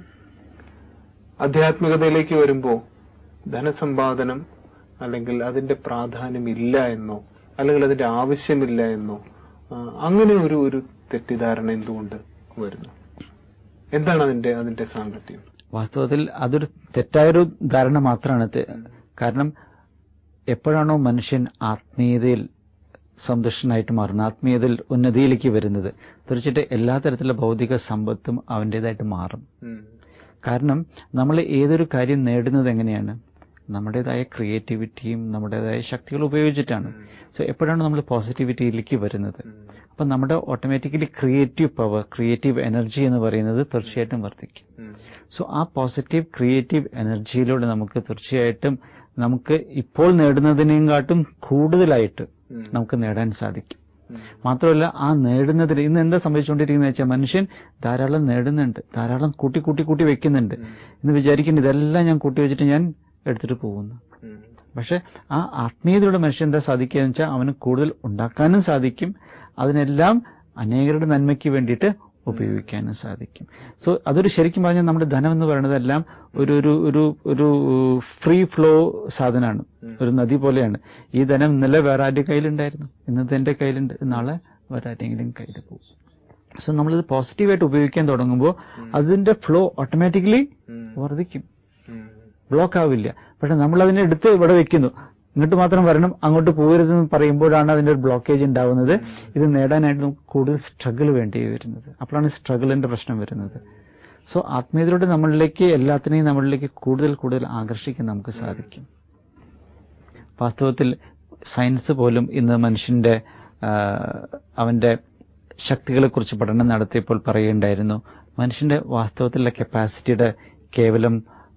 ആധ്യാത്മികതയിലേക്ക് വരുമ്പോൾ ധനസമ്പാദനം അല്ലെങ്കിൽ അതിന്റെ പ്രാധാന്യം ഇല്ല എന്നോ അല്ലെങ്കിൽ അതിന്റെ ആവശ്യമില്ല എന്നോ അങ്ങനെ ഒരു ഒരു തെറ്റിദ്ധാരണ എന്തുകൊണ്ട് വരുന്നു? എന്താണ് അതിന്റെ അതിന്റെ സാങ്കത്യം? വാസ്തവത്തിൽ അതൊരു തെറ്റായൊരു ധാരണ മാത്രമാണ്. കാരണം എപ്പോഴാണോ മനുഷ്യൻ ആത്മീയതയിൽ സന്തുഷ്ടനായിട്ട് മാറുന്നത്, ആത്മീയതയിൽ ഉന്നതിയിലേക്ക് വരുന്നത്, തീർച്ചയായിട്ടും എല്ലാ തരത്തിലുള്ള ഭൗതിക സമ്പത്തും അവൻ്റെതായിട്ട് മാറും. കാരണം നമ്മൾ ഏതൊരു കാര്യം നേടുന്നത് എങ്ങനെയാണ്? നമ്മുടേതായ ക്രിയേറ്റിവിറ്റിയും നമ്മുടേതായ ശക്തികൾ ഉപയോഗിച്ചിട്ടാണ്. സോ എപ്പോഴാണ് നമ്മൾ പോസിറ്റിവിറ്റിയിലേക്ക് വരുന്നത്, അപ്പം നമ്മുടെ automatically creative power, creative energy എന്ന് പറയുന്നത് തീർച്ചയായിട്ടും വർദ്ധിക്കും. സോ ആ പോസിറ്റീവ് ക്രിയേറ്റീവ് എനർജിയിലൂടെ നമുക്ക് തീർച്ചയായിട്ടും നമുക്ക് ഇപ്പോൾ നേടുന്നതിനേക്കാട്ടും കൂടുതലായിട്ട് നമുക്ക് നേടാൻ സാധിക്കും. മാത്രമല്ല ആ നേടുന്നതിന് ഇന്ന് എന്താ സംഭവിച്ചുകൊണ്ടിരിക്കുന്നത് വെച്ചാൽ മനുഷ്യൻ ധാരാളം നേടുന്നുണ്ട്, ധാരാളം കൂട്ടി കൂട്ടി കൂട്ടി വെക്കുന്നുണ്ട് എന്ന് വിചാരിക്കുന്നു, ഇതെല്ലാം ഞാൻ കൂട്ടി വെച്ചിട്ട് ഞാൻ എടുത്തിട്ട് പോകുന്നു. പക്ഷെ ആ ആത്മീയതയുടെ മനുഷ്യൻ എന്താ സാധിക്കുക എന്ന് വെച്ചാൽ അവന് കൂടുതൽ ഉണ്ടാക്കാനും സാധിക്കും, അതിനെല്ലാം അനേകരുടെ നന്മയ്ക്ക് വേണ്ടിയിട്ട് ഉപയോഗിക്കാനും സാധിക്കും. സോ അതൊരു ശരിക്കും പറഞ്ഞാൽ നമ്മുടെ ധനം എന്ന് പറയുന്നതെല്ലാം ഒരു ഒരു ഒരു ഒരു ഫ്രീ ഫ്ലോ സാധനമാണ്, ഒരു നദി പോലെയാണ്. ഈ ധനം ഇന്നലെ വേറെ ആരുടെ കയ്യിലുണ്ടായിരുന്നു, ഇന്നത്തെ എന്റെ കയ്യിലുണ്ട്, നാളെ വേറെ ആരുടെയെങ്കിലും കയ്യിൽ പോകും. സോ നമ്മളിത് പോസിറ്റീവായിട്ട് ഉപയോഗിക്കാൻ തുടങ്ങുമ്പോൾ അതിന്റെ ഫ്ലോ ഓട്ടോമാറ്റിക്കലി വർദ്ധിക്കും, ബ്ലോക്ക് ആവില്ല. പക്ഷെ നമ്മൾ അതിനെ എടുത്ത് ഇവിടെ വെക്കുന്നു, ഇങ്ങോട്ട് മാത്രം വരണം അങ്ങോട്ട് പോകരുതെന്ന് പറയുമ്പോഴാണ് അതിന്റെ ഒരു ബ്ലോക്കേജ് ഉണ്ടാവുന്നത്. ഇത് നേടാനായിട്ട് നമുക്ക് കൂടുതൽ സ്ട്രഗിൾ വേണ്ടി വരുന്നത്, അപ്പോഴാണ് സ്ട്രഗിളിന്റെ പ്രശ്നം വരുന്നത്. സോ ആത്മീയതയോടെ നമ്മളിലേക്ക് എല്ലാത്തിനെയും നമ്മളിലേക്ക് കൂടുതൽ കൂടുതൽ ആകർഷിക്കാൻ നമുക്ക് സാധിക്കും. വാസ്തവത്തിൽ സയൻസ് പോലും ഇന്ന് മനുഷ്യന്റെ അവന്റെ ശക്തികളെക്കുറിച്ച് പഠനം നടത്തിയപ്പോൾ പറയുകയുണ്ടായിരുന്നു, മനുഷ്യന്റെ വാസ്തവത്തിലുള്ള കപ്പാസിറ്റിയുടെ കേവലം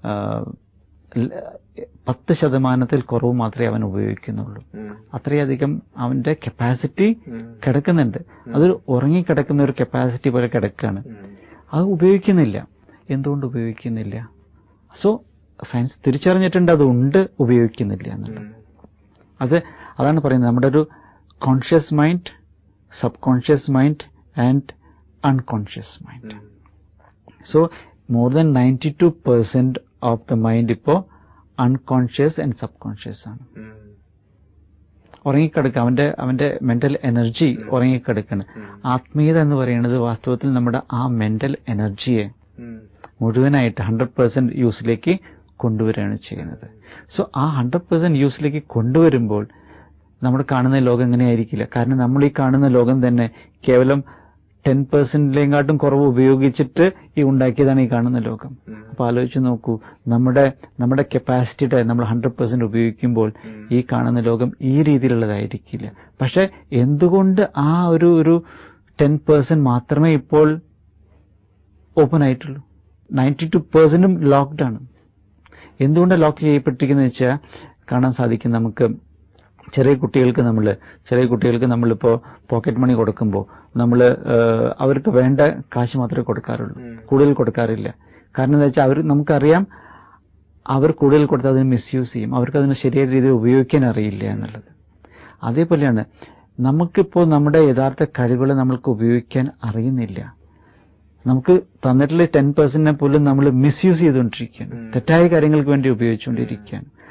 പത്ത് ശതമാനത്തിൽ കുറവ് മാത്രമേ അവൻ ഉപയോഗിക്കുന്നുള്ളൂ. അത്രയധികം അവന്റെ കപ്പാസിറ്റി കിടക്കുന്നുണ്ട്, അതൊരു ഉറങ്ങിക്കിടക്കുന്ന ഒരു കപ്പാസിറ്റി പോലെ കിടക്കുകയാണ്, അത് ഉപയോഗിക്കുന്നില്ല. എന്തുകൊണ്ട് ഉപയോഗിക്കുന്നില്ല? സോ സയൻസ് തിരിച്ചറിഞ്ഞിട്ടുണ്ട് അതുണ്ട്, ഉപയോഗിക്കുന്നില്ല എന്നുള്ളത്. അത് അതാണ് പറയുന്നത്, നമ്മുടെ ഒരു conscious mind, subconscious mind and unconscious mind. So more than ninety two percent of the mind ഇപ്പോ അൺകോൺഷ്യസ് ആൻഡ് സബ് കോൺഷ്യസ് ആണ്, ഉറങ്ങിക്കിടക്കുക. അവന്റെ അവന്റെ മെന്റൽ എനർജി ഉറങ്ങിക്കിടക്കാണ്. ആത്മീയത എന്ന് പറയുന്നത് വാസ്തവത്തിൽ നമ്മുടെ ആ മെന്റൽ എനർജിയെ മുഴുവനായിട്ട് ഹൺഡ്രഡ് പെർസെന്റ് യൂസിലേക്ക് കൊണ്ടുവരികയാണ് ചെയ്യുന്നത്. സോ ആ ഹൺഡ്രഡ് പെർസെന്റ് യൂസിലേക്ക് കൊണ്ടുവരുമ്പോൾ നമ്മൾ കാണുന്ന ലോകം എങ്ങനെയായിരിക്കില്ല. കാരണം നമ്മൾ ഈ കാണുന്ന ലോകം തന്നെ കേവലം ടെൻ പെർസെന്റിലേക്കാട്ടും കുറവ് ഉപയോഗിച്ചിട്ട് ഈ ഉണ്ടാക്കിയതാണ് ഈ കാണുന്ന ലോകം. അപ്പൊ ആലോചിച്ച് നോക്കൂ, നമ്മുടെ നമ്മുടെ കപ്പാസിറ്റിയുടെ നമ്മൾ ഹൺഡ്രഡ് പെർസെന്റ് ഉപയോഗിക്കുമ്പോൾ ഈ കാണുന്ന ലോകം ഈ രീതിയിലുള്ളതായിരിക്കില്ല. പക്ഷെ എന്തുകൊണ്ട് ആ ഒരു ഒരു ടെൻ പെർസെന്റ് മാത്രമേ ഇപ്പോൾ ഓപ്പൺ ആയിട്ടുള്ളൂ? നയൻറ്റി ടു പെർസെന്റും ലോക്ക്ഡ് ആണ്. എന്തുകൊണ്ടാണ് ലോക്ക് ചെയ്യപ്പെട്ടിരിക്കുന്നത് വെച്ചാൽ കാണാൻ സാധിക്കും. നമുക്ക് ചെറിയ കുട്ടികൾക്ക് നമ്മൾ ചെറിയ കുട്ടികൾക്ക് നമ്മളിപ്പോൾ പോക്കറ്റ് മണി കൊടുക്കുമ്പോൾ നമ്മൾ അവർക്ക് വേണ്ട കാശ് മാത്രമേ കൊടുക്കാറുള്ളൂ, കൂടുതൽ കൊടുക്കാറില്ല. കാരണം എന്താ വെച്ചാൽ അവർ നമുക്കറിയാം അവർ കൂടുതൽ കൊടുത്താൽ അതിന് മിസ്യൂസ് ചെയ്യും, അവർക്ക് അതിന് ശരിയായ രീതിയിൽ ഉപയോഗിക്കാൻ അറിയില്ല എന്നുള്ളത്. അതേപോലെയാണ് നമുക്കിപ്പോൾ നമ്മുടെ യഥാർത്ഥ കഴിവുകൾ നമ്മൾക്ക് ഉപയോഗിക്കാൻ അറിയുന്നില്ല. നമുക്ക് തന്നിട്ടുള്ള ടെൻ പെർസെന്റിനെ പോലും നമ്മൾ മിസ്യൂസ് ചെയ്തുകൊണ്ടിരിക്കുകയാണ്, തെറ്റായ കാര്യങ്ങൾക്ക് വേണ്ടി ഉപയോഗിച്ചുകൊണ്ടിരിക്കുകയാണ്.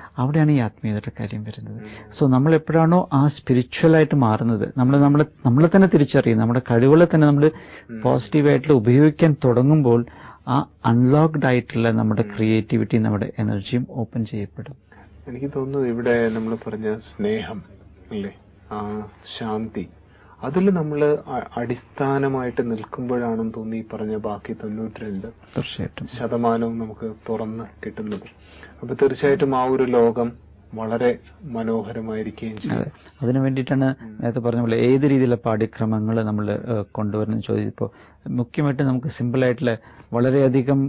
അവിടെയാണ് ഈ ആത്മീയതയുടെ കാര്യം വരുന്നത്. സോ നമ്മൾ എപ്പോഴാണോ ആ സ്പിരിച്വലായിട്ട് മാറുന്നത്, നമ്മൾ നമ്മളെ നമ്മളെ തന്നെ തിരിച്ചറിയും, നമ്മുടെ കഴിവുകളെ തന്നെ നമ്മൾ പോസിറ്റീവായിട്ട് ഉപയോഗിക്കാൻ തുടങ്ങുമ്പോൾ ആ അൺലോക്ക്ഡ് ആയിട്ടുള്ള നമ്മുടെ ക്രിയേറ്റിവിറ്റി, നമ്മുടെ എനർജിയും ഓപ്പൺ ചെയ്യപ്പെടും. എനിക്ക് തോന്നുന്നു ഇവിടെ നമ്മൾ പറഞ്ഞ സ്നേഹം അല്ലേ, ആ ശാന്തി, അതിൽ നമ്മൾ അടിസ്ഥാനമായിട്ട് നിൽക്കുമ്പോഴാണെന്ന് തോന്നി ഈ പറഞ്ഞ ബാക്കി തൊണ്ണൂറ്റി രണ്ട് തീർച്ചയായിട്ടും ശതമാനവും നമുക്ക് തുറന്ന് കിട്ടുന്നത്. അപ്പൊ തീർച്ചയായിട്ടും ആ ഒരു ലോകം വളരെ മനോഹരമായിരിക്കുകയും ചെയ്യും. അതിനു വേണ്ടിയിട്ടാണ് നേരത്തെ പറഞ്ഞ പോലെ ഏത് രീതിയിലുള്ള പാഠ്യക്രമങ്ങൾ നമ്മൾ കൊണ്ടുവരുന്നത് ചോദിച്ചപ്പോൾ മുഖ്യമായിട്ട് നമുക്ക് സിമ്പിളായിട്ടുള്ള വളരെയധികം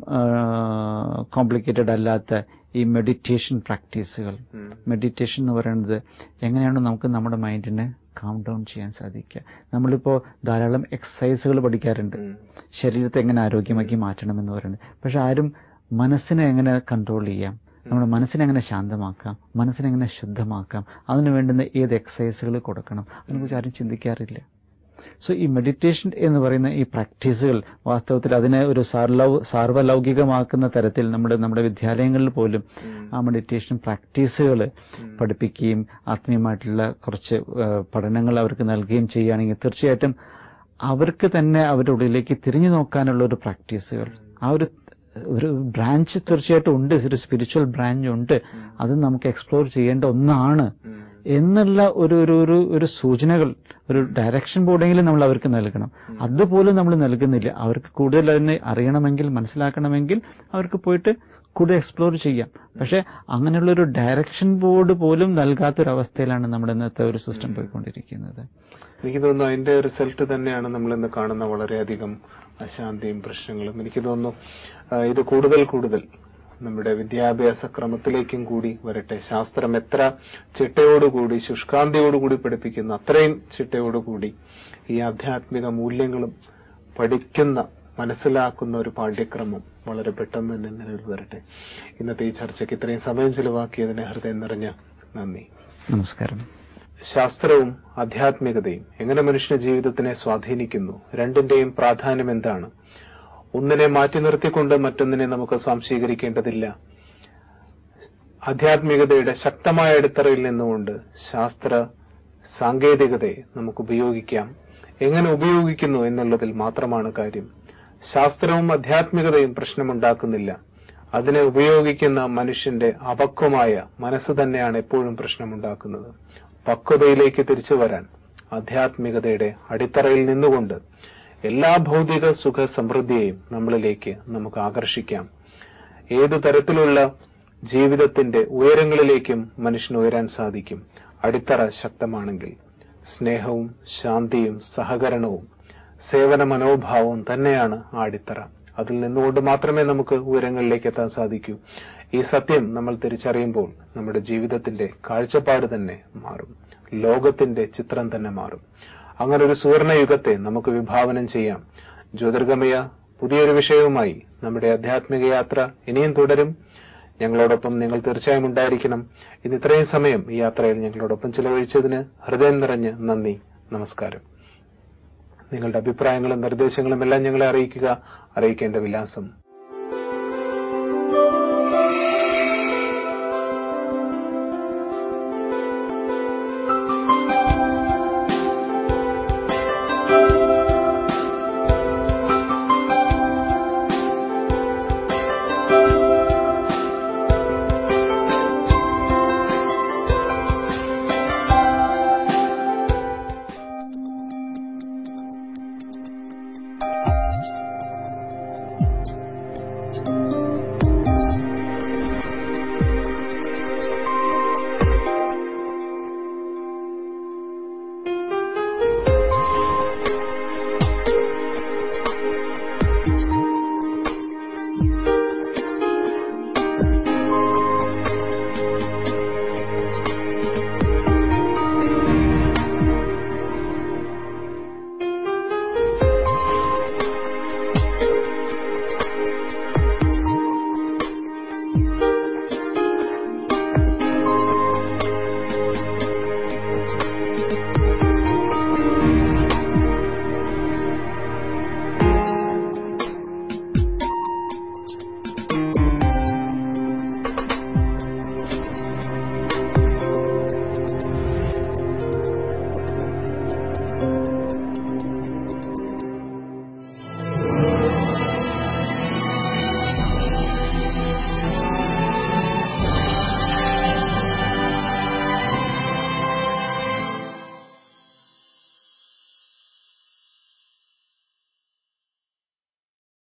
കോംപ്ലിക്കേറ്റഡ് അല്ലാത്ത ഈ മെഡിറ്റേഷൻ പ്രാക്ടീസുകൾ. മെഡിറ്റേഷൻ എന്ന് പറയുന്നത് എങ്ങനെയാണ് നമുക്ക് നമ്മുടെ മൈൻഡിനെ കാം ഡൗൺ ചെയ്യാൻ സാധിക്കുക. നമ്മളിപ്പോൾ ധാരാളം എക്സസൈസുകൾ പഠിക്കാറുണ്ട്, ശരീരത്തെ എങ്ങനെ ആരോഗ്യമാക്കി മാറ്റണമെന്ന് പറയുന്നത്. പക്ഷെ ആരും മനസ്സിനെ എങ്ങനെ കൺട്രോൾ ചെയ്യാം, നമ്മുടെ മനസ്സിനെ എങ്ങനെ ശാന്തമാക്കാം, മനസ്സിനെ എങ്ങനെ ശുദ്ധമാക്കാം, അതിന് വേണ്ടുന്ന ഏത് എക്സസൈസുകൾ കൊടുക്കണം, അതിനെക്കുറിച്ച് ആരും ചിന്തിക്കാറില്ല. സോ ഈ മെഡിറ്റേഷൻ എന്ന് പറയുന്ന ഈ പ്രാക്ടീസുകൾ വാസ്തവത്തിൽ അതിനെ ഒരു സാർലൗ സാർവലൗകികമാക്കുന്ന തരത്തിൽ നമ്മുടെ നമ്മുടെ വിദ്യാലയങ്ങളിൽ പോലും ആ മെഡിറ്റേഷൻ പ്രാക്ടീസുകൾ പഠിപ്പിക്കുകയും ആത്മീയമായിട്ടുള്ള കുറച്ച് പഠനങ്ങൾ അവർക്ക് നൽകുകയും ചെയ്യുകയാണെങ്കിൽ തീർച്ചയായിട്ടും അവർക്ക് തന്നെ അവരുടെ ഉള്ളിലേക്ക് തിരിഞ്ഞു നോക്കാനുള്ള ഒരു പ്രാക്ടീസുകൾ, ആ ഒരു ഒരു ബ്രാഞ്ച് തീർച്ചയായിട്ടും ഉണ്ട്, ഒരു സ്പിരിച്വൽ ബ്രാഞ്ച് ഉണ്ട്, അത് നമുക്ക് എക്സ്പ്ലോർ ചെയ്യേണ്ട ഒന്നാണ് എന്നുള്ള ഒരു ഒരു ഒരു സൂചനകൾ, ഒരു ഡയറക്ഷൻ ബോർഡെങ്കിലും നമ്മൾ അവർക്ക് നൽകണം. അതുപോലും നമ്മൾ നൽകുന്നില്ല. അവർക്ക് കൂടുതൽ അതിനെ അറിയണമെങ്കിൽ, മനസ്സിലാക്കണമെങ്കിൽ അവർക്ക് പോയിട്ട് കൂടുതൽ എക്സ്പ്ലോർ ചെയ്യാം. പക്ഷെ അങ്ങനെയുള്ള ഒരു ഡയറക്ഷൻ ബോർഡ് പോലും നൽകാത്തൊരവസ്ഥയിലാണ് നമ്മുടെ ഇന്നത്തെ ഒരു സിസ്റ്റം പോയിക്കൊണ്ടിരിക്കുന്നത്. എനിക്ക് തോന്നുന്നു അതിന്റെ റിസൾട്ട് തന്നെയാണ് നമ്മൾ ഇന്ന് കാണുന്ന വളരെയധികം അശാന്തിയും പ്രശ്നങ്ങളും. എനിക്ക് തോന്നുന്നു ഇത് കൂടുതൽ കൂടുതൽ നമ്മുടെ വിദ്യാഭ്യാസ ക്രമത്തിലേക്കും കൂടി വരട്ടെ. ശാസ്ത്രം എത്ര ചിട്ടയോടുകൂടി ശുഷ്കാന്തിയോടുകൂടി പഠിപ്പിക്കുന്നു, അത്രയും ചിട്ടയോടുകൂടി ഈ ആധ്യാത്മിക മൂല്യങ്ങളും പഠിക്കുന്ന, മനസ്സിലാക്കുന്ന ഒരു പാഠ്യക്രമം വളരെ പെട്ടെന്ന് തന്നെ നിലവിൽ വരട്ടെ. ഇന്നത്തെ ഈ ചർച്ചയ്ക്ക് ഇത്രയും സമയം ചിലവാക്കിയതിന് ഹൃദയം നിറഞ്ഞ നന്ദി. നമസ്കാരം. ശാസ്ത്രവും ആധ്യാത്മികതയും എങ്ങനെ മനുഷ്യ ജീവിതത്തിനെ സ്വാധീനിക്കുന്നു, രണ്ടിന്റെയും പ്രാധാന്യം എന്താണ്? ഒന്നിനെ മാറ്റി നിർത്തിക്കൊണ്ട് മറ്റൊന്നിനെ നമുക്ക് സ്വാംശീകരിക്കേണ്ടതില്ല. ആധ്യാത്മികതയുടെ ശക്തമായ അടിത്തറയിൽ നിന്നുകൊണ്ട് ശാസ്ത്ര സാങ്കേതികതയെ നമുക്ക് ഉപയോഗിക്കാം. എങ്ങനെ ഉപയോഗിക്കുന്നു എന്നുള്ളതിൽ മാത്രമാണ് കാര്യം. ശാസ്ത്രവും ആധ്യാത്മികതയും പ്രശ്നമുണ്ടാക്കുന്നില്ല. അതിനെ ഉപയോഗിക്കുന്ന മനുഷ്യന്റെ അപക്വമായ മനസ്സ് തന്നെയാണ് എപ്പോഴും പ്രശ്നമുണ്ടാക്കുന്നത്. പക്വതയിലേക്ക് തിരിച്ചു വരാൻ ആധ്യാത്മികതയുടെ അടിത്തറയിൽ നിന്നുകൊണ്ട് എല്ലാ ഭൗതിക സുഖ സമൃദ്ധിയെയും നമ്മളിലേക്ക് നമുക്ക് ആകർഷിക്കാം. ഏതു തരത്തിലുള്ള ജീവിതത്തിന്റെ ഉയരങ്ങളിലേക്കും മനുഷ്യന് ഉയരാൻ സാധിക്കും, അടിത്തറ ശക്തമാണെങ്കിൽ. സ്നേഹവും ശാന്തിയും സഹകരണവും സേവന മനോഭാവവും തന്നെയാണ് ആ അടിത്തറ. അതിൽ നിന്നുകൊണ്ട് മാത്രമേ നമുക്ക് ഉയരങ്ങളിലേക്ക് എത്താൻ സാധിക്കൂ. ഈ സത്യം നമ്മൾ തിരിച്ചറിയുമ്പോൾ നമ്മുടെ ജീവിതത്തിന്റെ കാഴ്ചപ്പാട് തന്നെ മാറും, ലോകത്തിന്റെ ചിത്രം തന്നെ മാറും. അങ്ങനെ ഒരു സുവർണ യുഗത്തെ നമുക്ക് വിഭാവനം ചെയ്യാം. ജ്യോതിർഗമയ പുതിയൊരു വിഷയവുമായി നമ്മുടെ ആധ്യാത്മിക യാത്ര ഇനിയും തുടരും. ഞങ്ങളോടൊപ്പം നിങ്ങൾ തീർച്ചയായും ഉണ്ടായിരിക്കണം. ഇന്ന് ഇത്രയും സമയം ഈ യാത്രയിൽ ഞങ്ങളോടൊപ്പം ചിലവഴിച്ചതിന് ഹൃദയം നിറഞ്ഞ് നന്ദി. നമസ്കാരം. നിങ്ങളുടെ അഭിപ്രായങ്ങളും നിർദ്ദേശങ്ങളും എല്ലാം ഞങ്ങളെ അറിയിക്കുക. അറിയിക്കേണ്ട വിലാസം